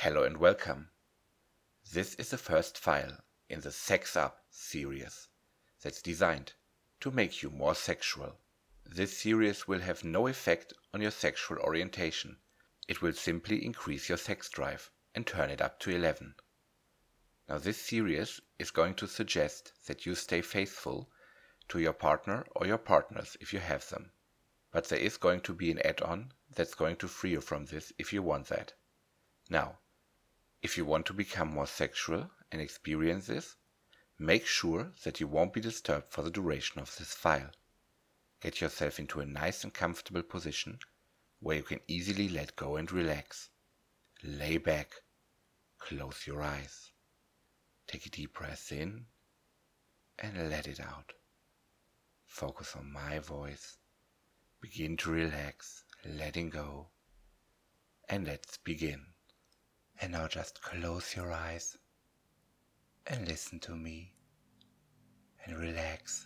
Hello and welcome. This is the first file in the Sex Up series that's designed to make you more sexual. This series will have no effect on your sexual orientation. It will simply increase your sex drive and turn it up to 11. Now this series is going to suggest that you stay faithful to your partner or your partners if you have them. But there is going to be an add-on that's going to free you from this if you want that. Now, if you want to become more sexual and experience this, make sure that you won't be disturbed for the duration of this file. Get yourself into a nice and comfortable position where you can easily let go and relax. Lay back, close your eyes, take a deep breath in and let it out. Focus on my voice, begin to relax, letting go, and let's begin. And now just close your eyes and listen to me and relax.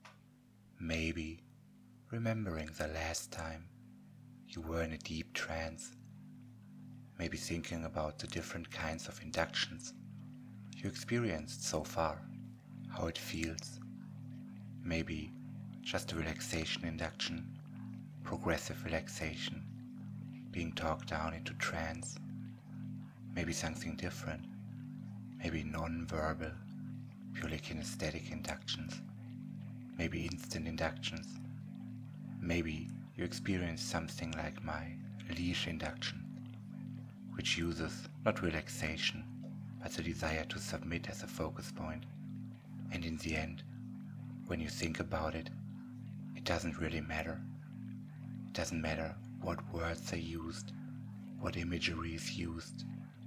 Maybe remembering the last time you were in a deep trance. Maybe thinking about the different kinds of inductions you experienced so far, how it feels. Maybe just a relaxation induction, progressive relaxation, being talked down into trance. Maybe something different, maybe non-verbal, purely kinesthetic inductions, maybe instant inductions. Maybe you experience something like my leash induction, which uses not relaxation, but the desire to submit as a focus point. And in the end, when you think about it, it doesn't really matter. It doesn't matter what words are used, what imagery is used.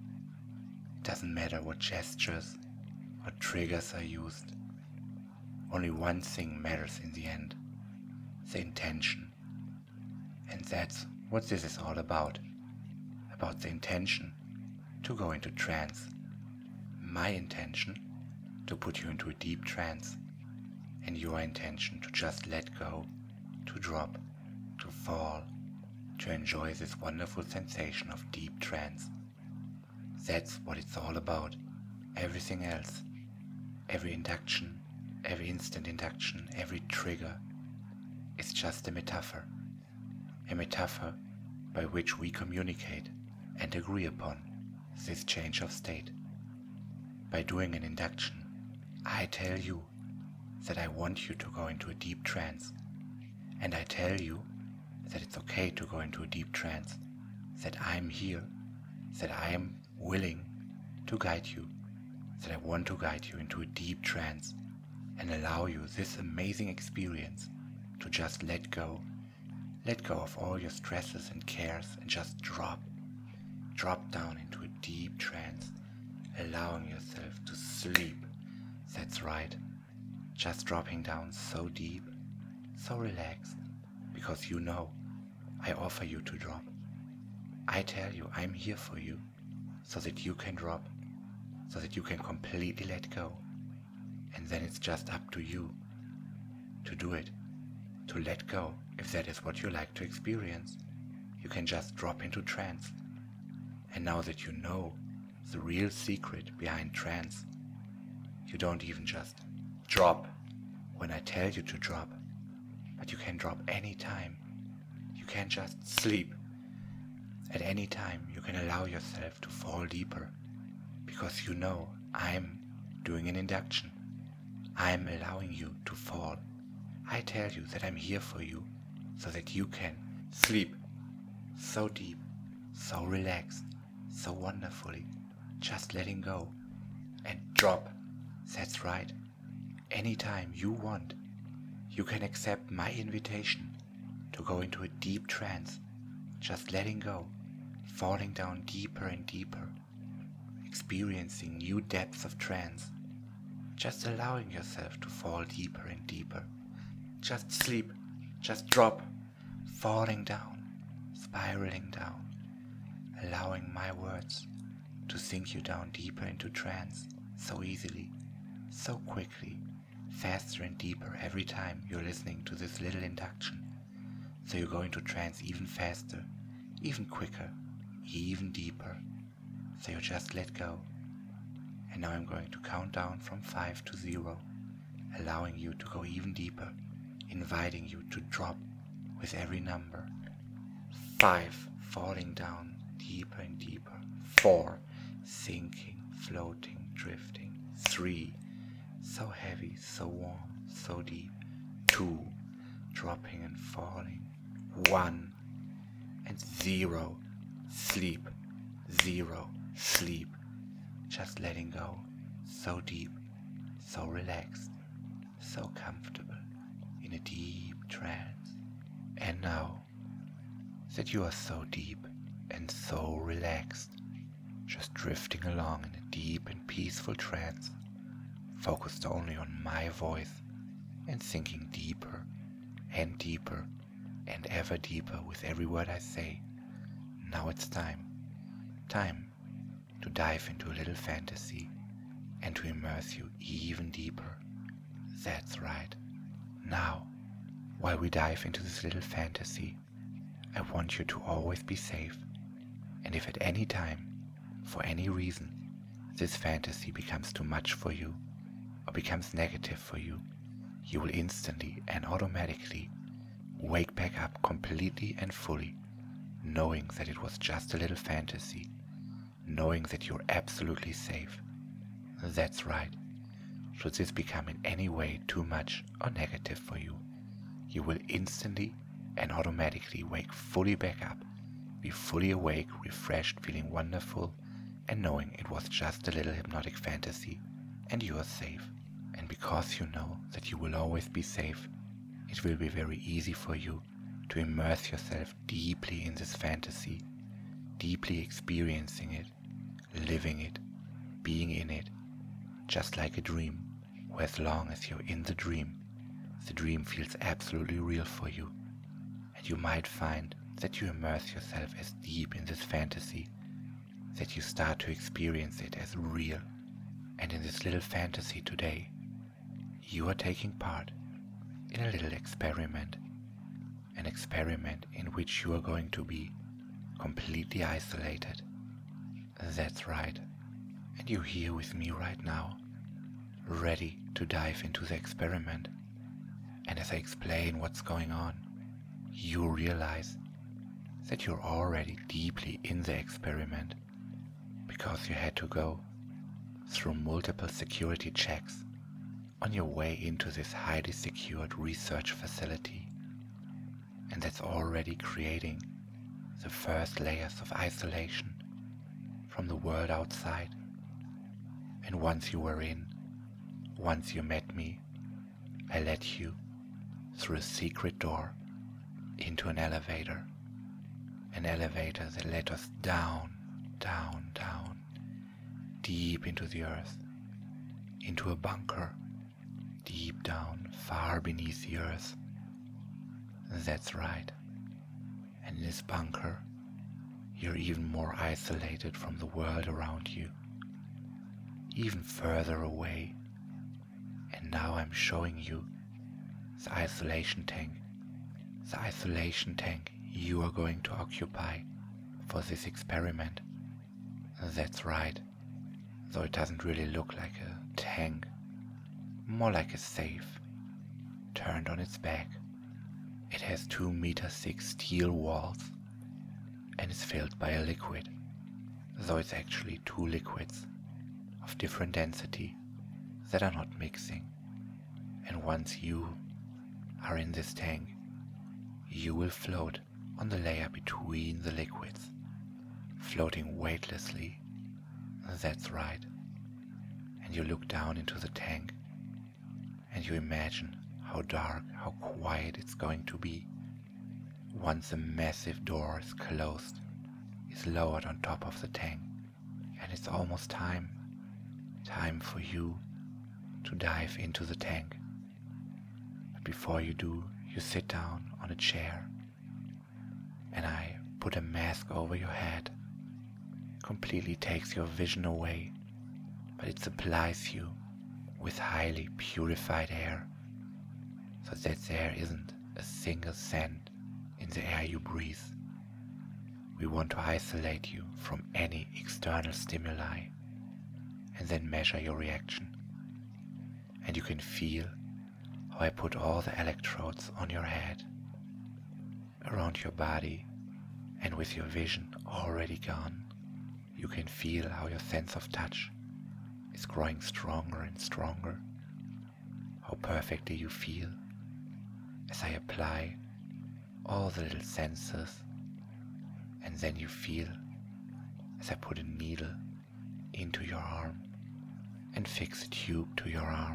It doesn't matter what gestures, what triggers are used. Only one thing matters in the end, the intention. And that's what this is all about the intention to go into trance. My intention to put you into a deep trance, and your intention to just let go, to drop, to fall, to enjoy this wonderful sensation of deep trance. That's what it's all about. Everything else, every induction, every instant induction, every trigger, is just a metaphor by which we communicate and agree upon this change of state. By doing an induction, I tell you that I want you to go into a deep trance, and I tell you that it's okay to go into a deep trance, that I'm here, that I am willing to guide you, that I want to guide you into a deep trance and allow you this amazing experience to just let go of all your stresses and cares and just drop down into a deep trance, allowing yourself to sleep. That's right, just dropping down so deep, so relaxed, because you know I offer you to drop. I tell you I'm here for you, so that you can drop, so that you can completely let go. And then it's just up to you to do it, to let go. If that is what you like to experience, you can just drop into trance. And now that you know the real secret behind trance, you don't even just drop when I tell you to drop, but you can drop any time. You can just sleep. At any time you can allow yourself to fall deeper, because you know I'm doing an induction. I'm allowing you to fall. I tell you that I'm here for you, so that you can sleep so deep, so relaxed, so wonderfully, just letting go and drop. That's right. Anytime you want, you can accept my invitation to go into a deep trance, just letting go, falling down deeper and deeper, experiencing new depths of trance, just allowing yourself to fall deeper and deeper. Just sleep, just drop, falling down, spiraling down, allowing my words to sink you down deeper into trance so easily, so quickly, faster and deeper every time you're listening to this little induction. So you go into trance even faster, even quicker, even deeper. So you just let go. And now I'm going to count down from 5 to 0, allowing you to go even deeper, inviting you to drop with every number. 5, falling down deeper and deeper. 4, sinking, floating, drifting. 3, so heavy, so warm, so deep. 2, dropping and falling. 1, and 0, sleep. 0, sleep. Just letting go, so deep, so relaxed, so comfortable, in a deep trance. And now that you are so deep and so relaxed, just drifting along in a deep and peaceful trance, focused only on my voice and sinking deeper and deeper and ever deeper with every word I say. Now it's time to dive into a little fantasy and to immerse you even deeper. That's right. Now, while we dive into this little fantasy, I want you to always be safe. And if at any time, for any reason, this fantasy becomes too much for you or becomes negative for you, you will instantly and automatically wake back up completely and fully, knowing that it was just a little fantasy, knowing that you're absolutely safe. That's right. Should this become in any way too much or negative for you, you will instantly and automatically wake fully back up, be fully awake, refreshed, feeling wonderful, and knowing it was just a little hypnotic fantasy and you are safe. And because you know that you will always be safe, it will be very easy for you to immerse yourself deeply in this fantasy, deeply experiencing it, living it, being in it, just like a dream, where as long as you're in the dream feels absolutely real for you. And you might find that you immerse yourself as deep in this fantasy that you start to experience it as real. And in this little fantasy today, you are taking part in a little experiment, an experiment in which you are going to be completely isolated. That's right. And you're here with me right now, ready to dive into the experiment. And as I explain what's going on, you realize that you're already deeply in the experiment because you had to go through multiple security checks on your way into this highly secured research facility. And that's already creating the first layers of isolation from the world outside. And once you were in, once you met me, I led you through a secret door into an elevator that led us down, down, down, deep into the earth, into a bunker, deep down, far beneath the earth. That's right. And in this bunker, you're even more isolated from the world around you, even further away. And now I'm showing you the isolation tank you are going to occupy for this experiment. That's right, though it doesn't really look like a tank, more like a safe, turned on its back. It has 2-meter-thick steel walls and is filled by a liquid, though it's actually 2 liquids of different density that are not mixing. And once you are in this tank, you will float on the layer between the liquids, floating weightlessly. That's right. And you look down into the tank and you imagine how dark, how quiet it's going to be once the massive door is closed, is lowered on top of the tank, and it's almost time for you to dive into the tank. But before you do, you sit down on a chair and I put a mask over your head. Completely takes your vision away, but it supplies you with highly purified air, so that there isn't a single scent in the air you breathe. we want to isolate you from any external stimuli and then measure your reaction. And you can feel how I put all the electrodes on your head, around your body, and with your vision already gone, you can feel how your sense of touch is growing stronger and stronger, how perfectly you feel as I apply all the little sensors, and then you feel as I put a needle into your arm and fix a tube to your arm,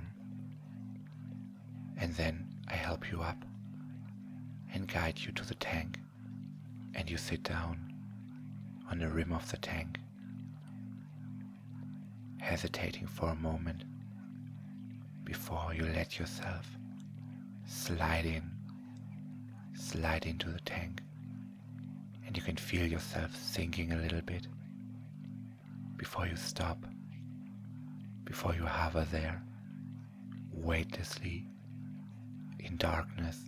and then I help you up and guide you to the tank, and you sit down on the rim of the tank, hesitating for a moment before you let yourself slide into the tank, and you can feel yourself sinking a little bit before you stop, before you hover there weightlessly in darkness,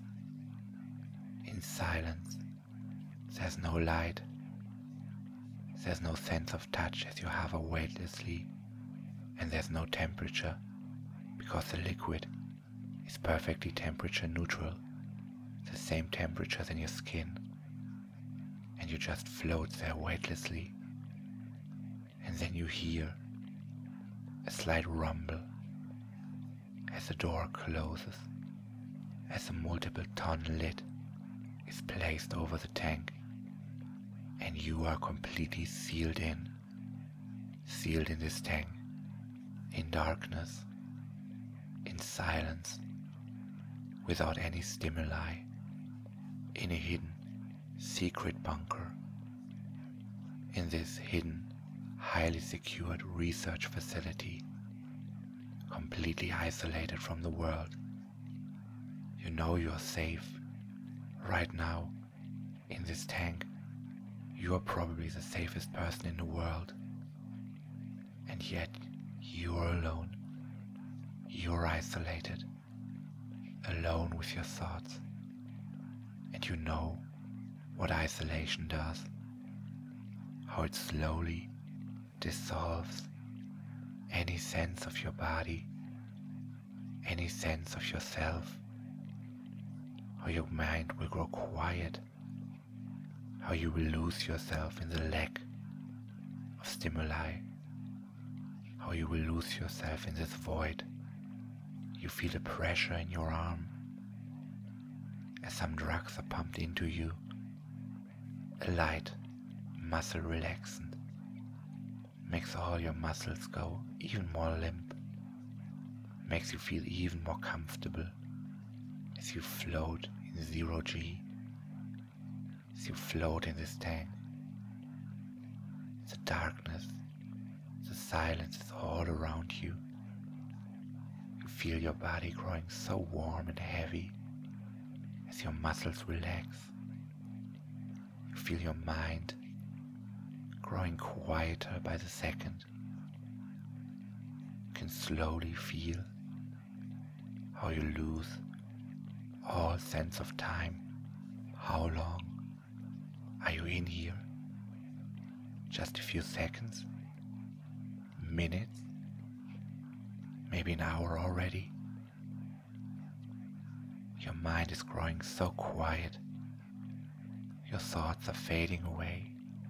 in silence. There's no light, there's no sense of touch as you hover weightlessly, and there's no temperature because the liquid is perfectly temperature neutral, the same temperature than your skin, and you just float there weightlessly. And then you hear a slight rumble as the door closes, as a multiple-ton lid is placed over the tank, and you are completely sealed in this tank, in darkness, in silence, without any stimuli, in a hidden, secret bunker, in this hidden, highly secured research facility, completely isolated from the world. You know you're safe right now in this tank. You are probably the safest person in the world, and yet you're alone. You're isolated, alone with your thoughts, and you know what isolation does, how it slowly dissolves any sense of your body, any sense of yourself, how your mind will grow quiet, how you will lose yourself in the lack of stimuli, how you will lose yourself in this void. You feel the pressure in your arm as some drugs are pumped into you, a light muscle relaxant makes all your muscles go even more limp, makes you feel even more comfortable as you float in zero G, as you float in this tank. The darkness, the silence is all around you. You feel your body growing so warm and heavy as your muscles relax. You feel your mind growing quieter by the second. You can slowly feel how you lose all sense of time. How long are you in here? Just a few seconds? Minutes? Maybe an hour already? Your mind is growing so quiet. Your thoughts are fading away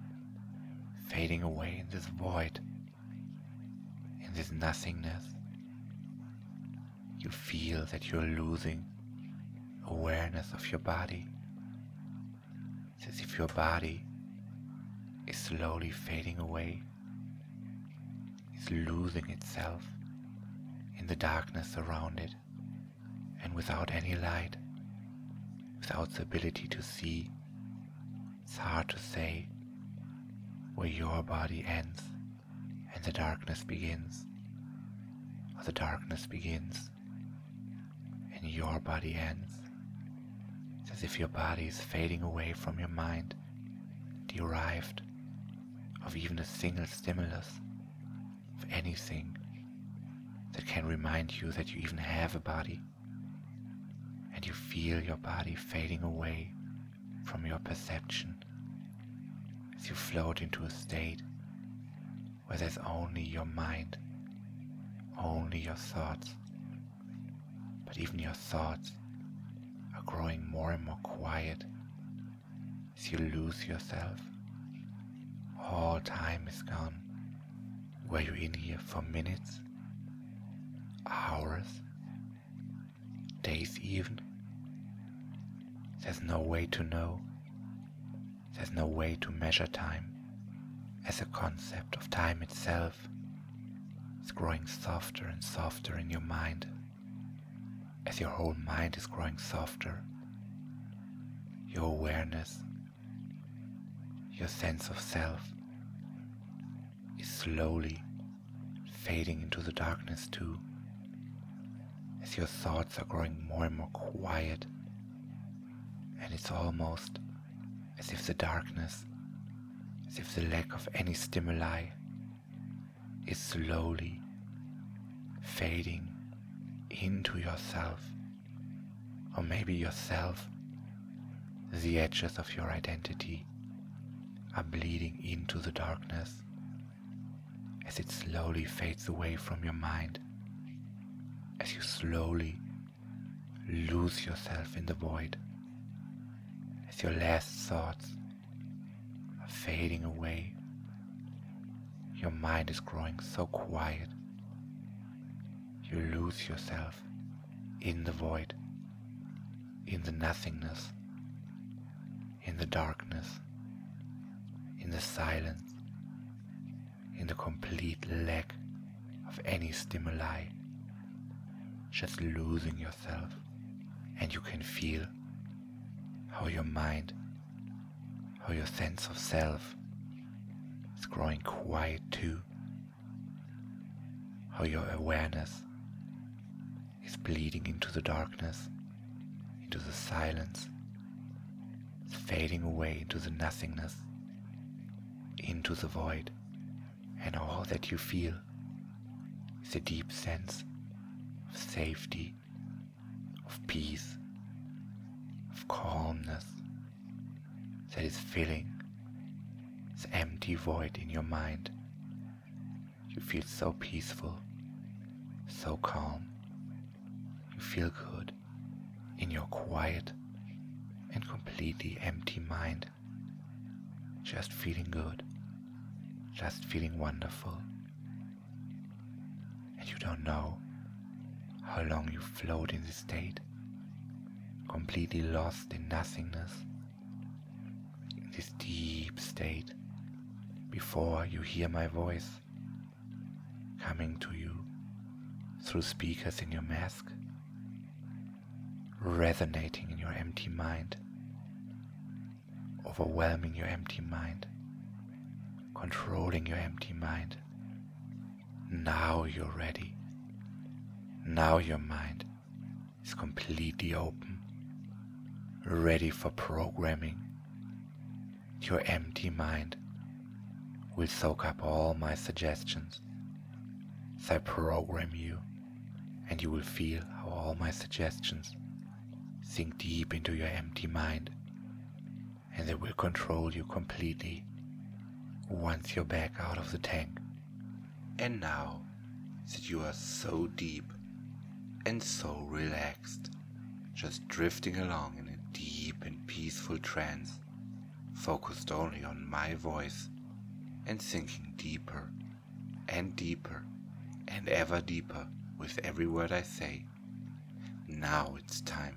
in this void, in this nothingness. You feel that you're losing awareness of your body. It's as if your body is slowly fading away, is losing itself in the darkness around it, and without any light, without the ability to see. It's hard to say where your body ends and the darkness begins, or the darkness begins and your body ends. It's as if your body is fading away from your mind, derived of even a single stimulus, of anything that can remind you that you even have a body, and you feel your body fading away from your perception, as you float into a state where there's only your mind, only your thoughts. But even your thoughts are growing more and more quiet as you lose yourself. All time is gone. Were you in here for minutes, hours, days even? There's no way to know. There's no way to measure time, as a concept of time itself is growing softer and softer in your mind. As your whole mind is growing softer, your awareness, your sense of self is slowly fading into the darkness too, as your thoughts are growing more and more quiet, and it's almost as if the darkness, as if the lack of any stimuli is slowly fading into yourself, or maybe yourself, the edges of your identity are bleeding into the darkness as it slowly fades away from your mind, as you slowly lose yourself in the void, as your last thoughts are fading away. Your mind is growing so quiet. You lose yourself in the void, in the nothingness, in the darkness, in the silence, in the complete lack of any stimuli, just losing yourself. And you can feel how your mind, how your sense of self is growing quiet too, how your awareness is bleeding into the darkness, into the silence, it's fading away into the nothingness, into the void, and all that you feel is a deep sense of safety, of peace, of calmness that is filling this empty void in your mind. You feel so peaceful, so calm. You feel good in your quiet and completely empty mind. Just feeling good, just feeling wonderful. And you don't know how long you float in this state, completely lost in nothingness, in this deep state, before you hear my voice coming to you through speakers in your mask, resonating in your empty mind, overwhelming your empty mind, controlling your empty mind. Now you're ready. Now your mind is completely open, ready for programming. Your empty mind will soak up all my suggestions as I program you, and you will feel how all my suggestions sink deep into your empty mind, and they will control you completely once you're back out of the tank. And now that you are so deep and so relaxed, just drifting along in a deep and peaceful trance, focused only on my voice and sinking deeper and deeper and ever deeper with every word I say. Now it's time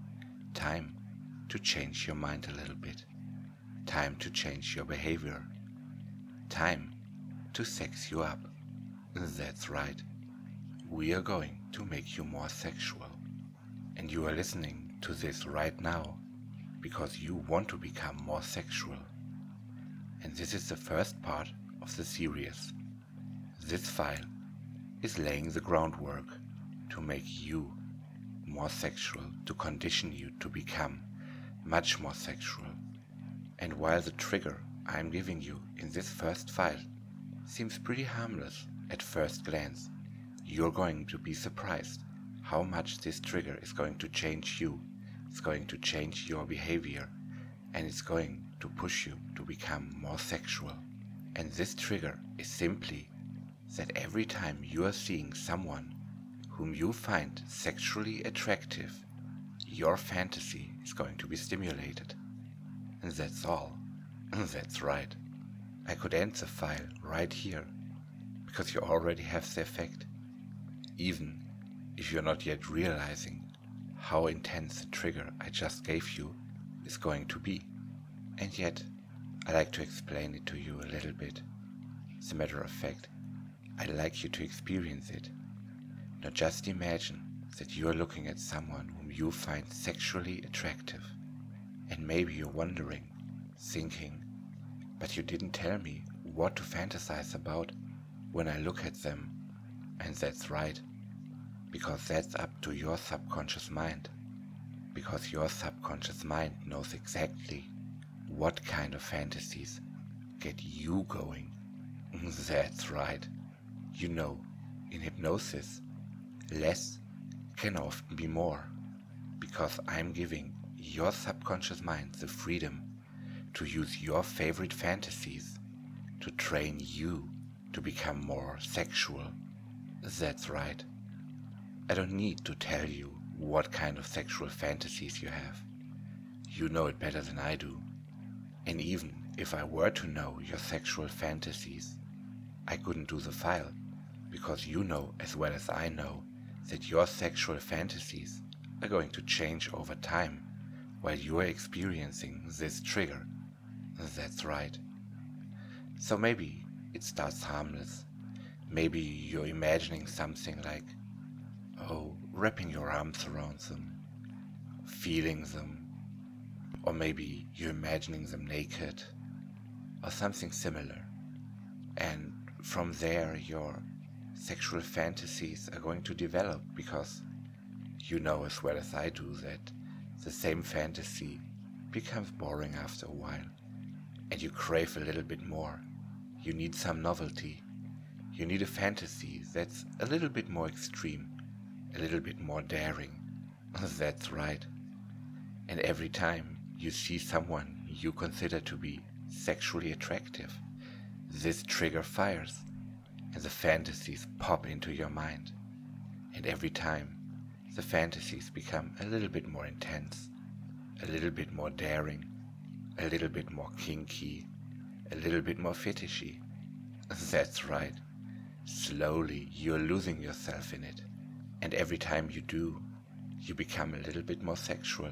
to change your mind a little bit, time to change your behavior, time to sex you up. That's right, we are going to make you more sexual, and you are listening to this right now because you want to become more sexual. And this is the first part of the series. This file is laying the groundwork to make you more sexual, to condition you to become much more sexual. And while the trigger I'm giving you in this first file seems pretty harmless at first glance, you're going to be surprised how much this trigger is going to change you. It's going to change your behavior, and it's going to push you to become more sexual. And this trigger is simply that every time you are seeing someone whom you find sexually attractive, your fantasy is going to be stimulated. And that's all. That's right. I could end the file right here, because you already have the effect, even if you're not yet realizing how intense the trigger I just gave you is going to be. And yet, I like to explain it to you a little bit. As a matter of fact, I'd like you to experience it. Now just imagine that you are looking at someone whom you find sexually attractive. And maybe you're wondering, thinking, but you didn't tell me what to fantasize about when I look at them. And that's right, because that's up to your subconscious mind. Because your subconscious mind knows exactly what kind of fantasies get you going. That's right. You know, in hypnosis, less can often be more, because I'm giving your subconscious mind the freedom to use your favorite fantasies to train you to become more sexual. That's right. I don't need to tell you what kind of sexual fantasies you have. You know it better than I do. And even if I were to know your sexual fantasies, I couldn't do the file, because you know as well as I know that your sexual fantasies are going to change over time while you are experiencing this trigger. That's right. So maybe it starts harmless. Maybe you're imagining something like, wrapping your arms around them, feeling them, or maybe you're imagining them naked, or something similar. And from there your sexual fantasies are going to develop, because you know as well as I do that the same fantasy becomes boring after a while, and you crave a little bit more. You need some novelty. You need a fantasy that's a little bit more extreme, a little bit more daring. That's right. And every time you see someone you consider to be sexually attractive, this trigger fires and the fantasies pop into your mind. And every time the fantasies become a little bit more intense, a little bit more daring, a little bit more kinky, a little bit more fetishy. That's right. Slowly you're losing yourself in it. And every time you do, you become a little bit more sexual.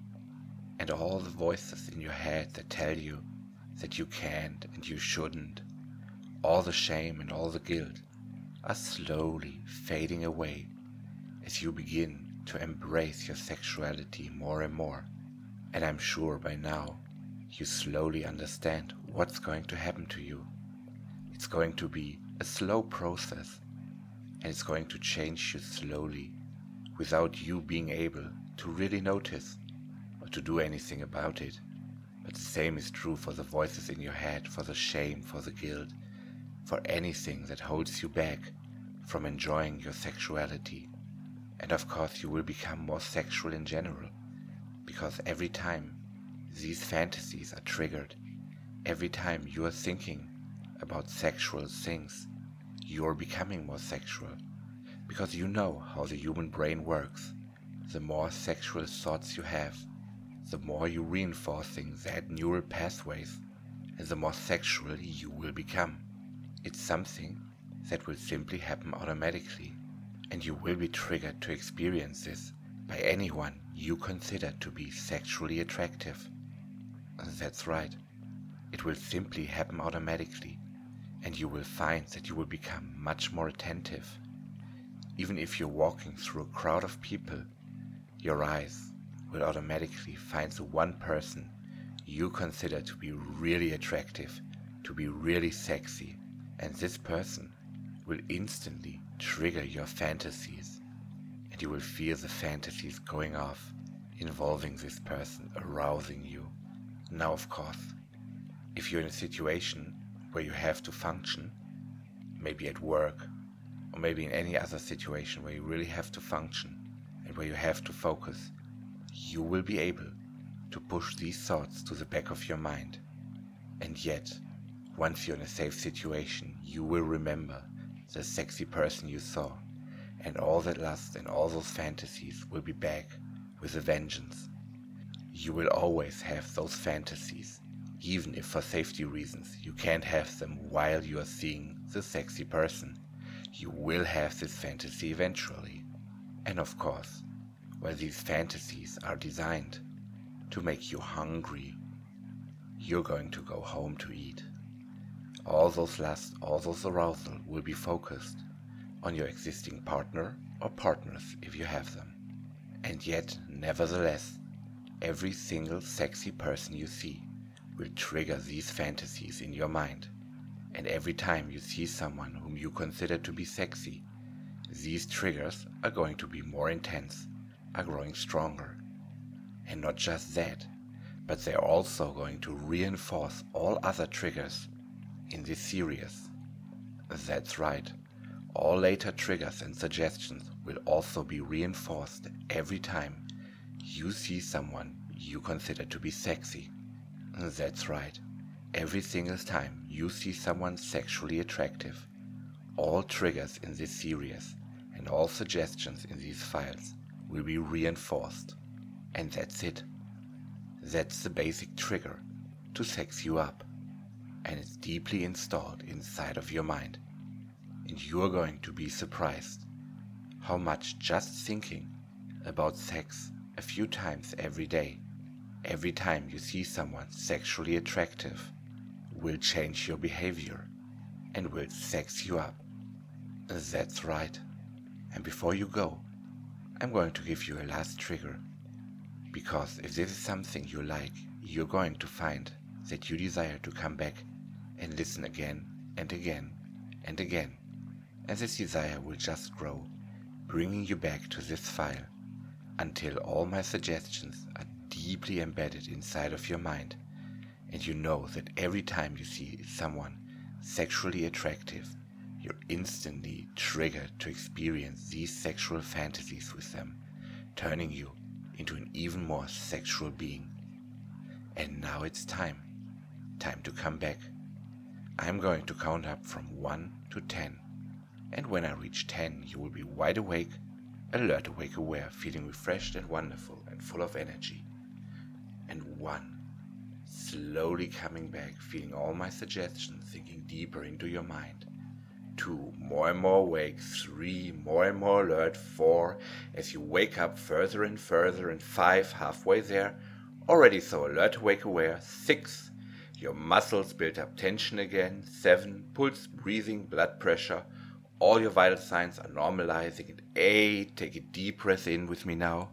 And all the voices in your head that tell you that you can't and you shouldn't, all the shame and all the guilt, are slowly fading away as you begin to embrace your sexuality more and more. And I'm sure by now you slowly understand what's going to happen to you. It's going to be a slow process, and it's going to change you slowly without you being able to really notice or to do anything about it. But the same is true for the voices in your head, for the shame, for the guilt, for anything that holds you back from enjoying your sexuality. And of course you will become more sexual in general, because every time these fantasies are triggered, every time you are thinking about sexual things, you are becoming more sexual, because you know how the human brain works. The more sexual thoughts you have, the more you reinforcing that neural pathways, and the more sexual you will become. It's something that will simply happen automatically, and you will be triggered to experience this by anyone you consider to be sexually attractive. That's right. It will simply happen automatically, and you will find that you will become much more attentive. Even if you're walking through a crowd of people, your eyes will automatically find the one person you consider to be really attractive, to be really sexy, and this person will instantly trigger your fantasies, and you will feel the fantasies going off, involving this person, arousing you. Now, of course, if you're in a situation where you have to function, maybe at work, or maybe in any other situation where you really have to function and where you have to focus, you will be able to push these thoughts to the back of your mind. And yet, once you're in a safe situation, you will remember the sexy person you saw, and all that lust and all those fantasies will be back with a vengeance. You will always have those fantasies, even if for safety reasons you can't have them while you are seeing the sexy person. You will have this fantasy eventually. And of course, while these fantasies are designed to make you hungry, you're going to go home to eat. All those lust, all those arousal will be focused on your existing partner or partners if you have them. And yet, nevertheless, every single sexy person you see will trigger these fantasies in your mind. And every time you see someone whom you consider to be sexy, these triggers are going to be more intense, are growing stronger. And not just that, but they're also going to reinforce all other triggers in this series. That's right, all later triggers and suggestions will also be reinforced every time you see someone you consider to be sexy. That's right, every single time you see someone sexually attractive, all triggers in this series and all suggestions in these files will be reinforced. And that's it. That's the basic trigger to sex you up. And it's deeply installed inside of your mind. And you're going to be surprised how much just thinking about sex a few times every day, every time you see someone sexually attractive, will change your behavior and will sex you up. That's right. And before you go, I'm going to give you a last trigger. Because if this is something you like, you're going to find that you desire to come back and listen again and again and again. And this desire will just grow, bringing you back to this file until all my suggestions are deeply embedded inside of your mind, and you know that every time you see someone sexually attractive, you're instantly triggered to experience these sexual fantasies with them, turning you into an even more sexual being. And now it's time to come back. I'm going to count up from 1 to 10, and when I reach 10, you will be wide awake, alert, awake, aware, feeling refreshed and wonderful and full of energy. And 1, slowly coming back, feeling all my suggestions sinking deeper into your mind. 2, more and more awake. 3, more and more alert. 4, as you wake up further and further. And 5, halfway there, already so alert, awake, aware. 6, your muscles build up tension again. 7, pulse, breathing, blood pressure, all your vital signs are normalizing. And 8, take a deep breath in with me now.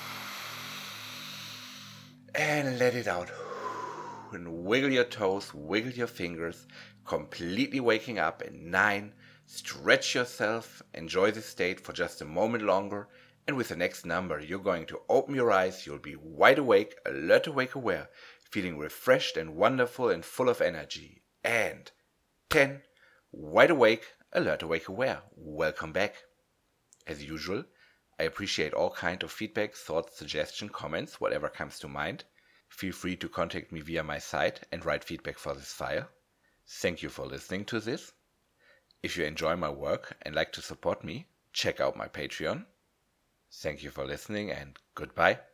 And let it out. And wiggle your toes, wiggle your fingers, completely waking up. And 9, stretch yourself, enjoy this state for just a moment longer. And with the next number, you're going to open your eyes. You'll be wide awake, alert, awake, aware, feeling refreshed and wonderful and full of energy. And 10, wide awake, alert, awake, aware. Welcome back. As usual, I appreciate all kinds of feedback, thoughts, suggestions, comments, whatever comes to mind. Feel free to contact me via my site and write feedback for this file. Thank you for listening to this. If you enjoy my work and like to support me, check out my Patreon. Thank you for listening and goodbye.